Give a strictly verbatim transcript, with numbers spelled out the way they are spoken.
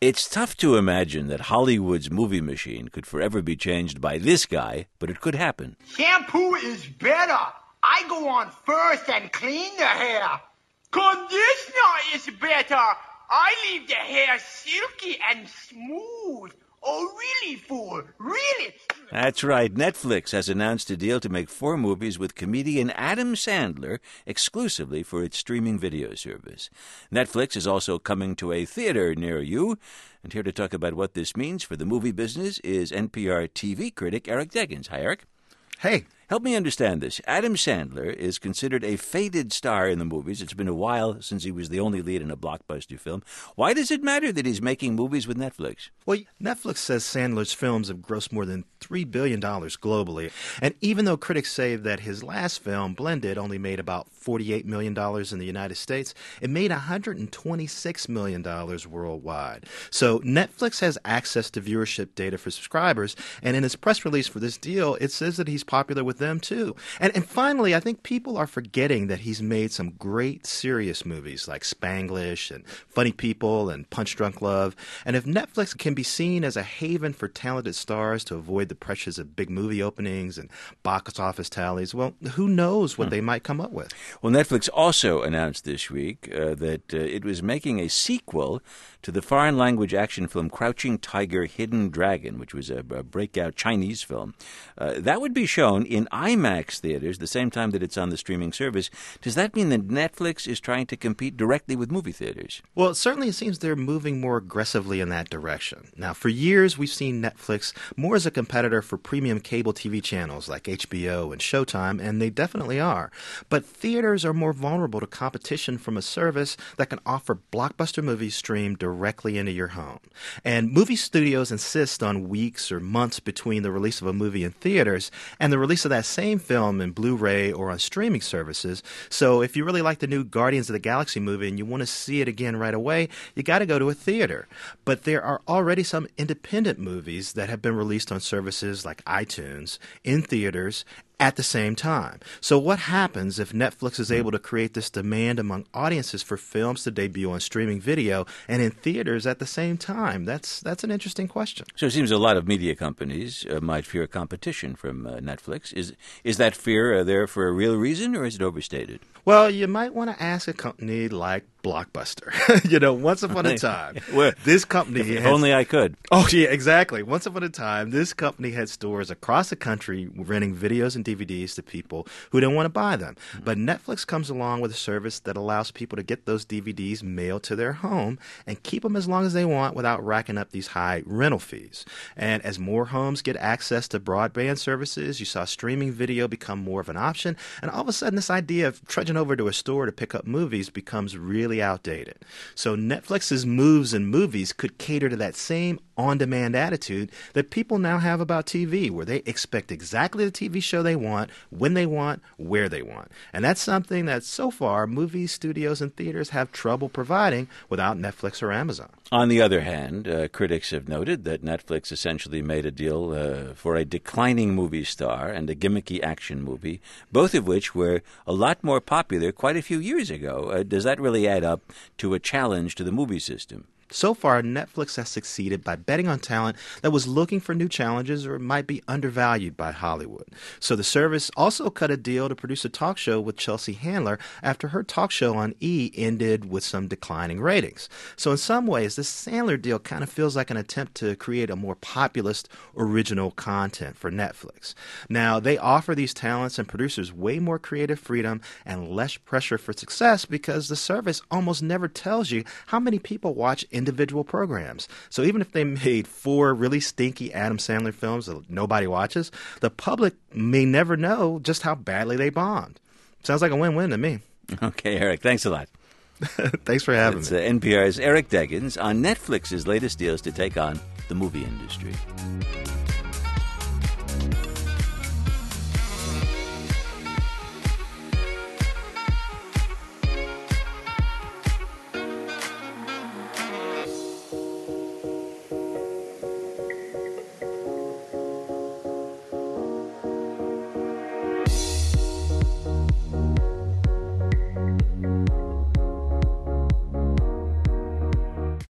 It's tough to imagine that Hollywood's movie machine could forever be changed by this guy, but it could happen. Shampoo is better. I go on first and clean the hair. Conditioner is better. I leave the hair silky and smooth. Oh, really, fool? Really? That's right. Netflix has announced a deal to make four movies with comedian Adam Sandler exclusively for its streaming video service. Netflix is also coming to a theater near you. And here to talk about what this means for the movie business is N P R T V critic Eric Deggans. Hi, Eric. Hey. Help me understand this. Adam Sandler is considered a faded star in the movies. It's been a while since he was the only lead in a blockbuster film. Why does it matter that he's making movies with Netflix? Well, Netflix says Sandler's films have grossed more than three billion dollars globally. And even though critics say that his last film, Blended, only made about forty-eight million dollars in the United States, it made one hundred twenty-six million dollars worldwide. So Netflix has access to viewership data for subscribers, and in his press release for this deal, it says that he's popular with them too. And, and finally, I think people are forgetting that he's made some great serious movies like Spanglish and Funny People and Punch Drunk Love. And if Netflix can be seen as a haven for talented stars to avoid the pressures of big movie openings and box office tallies, well, who knows what hmm. they might come up with. Well, Netflix also announced this week uh, that uh, it was making a sequel to the foreign language action film Crouching Tiger, Hidden Dragon, which was a, a breakout Chinese film. Uh, that would be shown in IMAX theaters the same time that it's on the streaming service. Does that mean that Netflix is trying to compete directly with movie theaters? Well, certainly it seems they're moving more aggressively in that direction. Now, for years, we've seen Netflix more as a competitor for premium cable T V channels like H B O and Showtime, and they definitely are. But theaters are more vulnerable to competition from a service that can offer blockbuster movies streamed directly into your home. And movie studios insist on weeks or months between the release of a movie in theaters and the release of that same film in Blu-ray or on streaming services. So if you really like the new Guardians of the Galaxy movie and you want to see it again right away, you got to go to a theater. But there are already some independent movies that have been released on services like iTunes in theaters at the same time. So what happens if Netflix is able to create this demand among audiences for films to debut on streaming video and in theaters at the same time? That's that's an interesting question. So it seems a lot of media companies uh, might fear competition from uh, Netflix. Is is that fear uh, there for a real reason, or is it overstated? Well, you might want to ask a company like Blockbuster. You know, once upon a time, well, this company... If, if has, only I could. Oh, yeah, exactly. Once upon a time, this company had stores across the country renting videos and D V Ds to people who didn't want to buy them. Mm-hmm. But Netflix comes along with a service that allows people to get those D V Ds mailed to their home and keep them as long as they want without racking up these high rental fees. And as more homes get access to broadband services, you saw streaming video become more of an option. And all of a sudden, this idea of trudging over to a store to pick up movies becomes really outdated. So Netflix's moves in movies could cater to that same on-demand attitude that people now have about T V, where they expect exactly the T V show they want, when they want, where they want. And that's something that so far movie studios and theaters have trouble providing without Netflix or Amazon. On the other hand, uh, critics have noted that Netflix essentially made a deal uh, for a declining movie star and a gimmicky action movie, both of which were a lot more popular quite a few years ago. Uh, does that really add up to a challenge to the movie system? So far, Netflix has succeeded by betting on talent that was looking for new challenges or might be undervalued by Hollywood. So the service also cut a deal to produce a talk show with Chelsea Handler after her talk show on E! Ended with some declining ratings. So in some ways, this Sandler deal kind of feels like an attempt to create a more populist, original content for Netflix. Now, they offer these talents and producers way more creative freedom and less pressure for success because the service almost never tells you how many people watch individual programs. So even if they made four really stinky Adam Sandler films that nobody watches, the public may never know just how badly they bombed. Sounds like a win-win to me. Okay, Eric, thanks a lot. Thanks for having It's, me. Uh, N P R's Eric Deggans on Netflix's latest deals to take on the movie industry.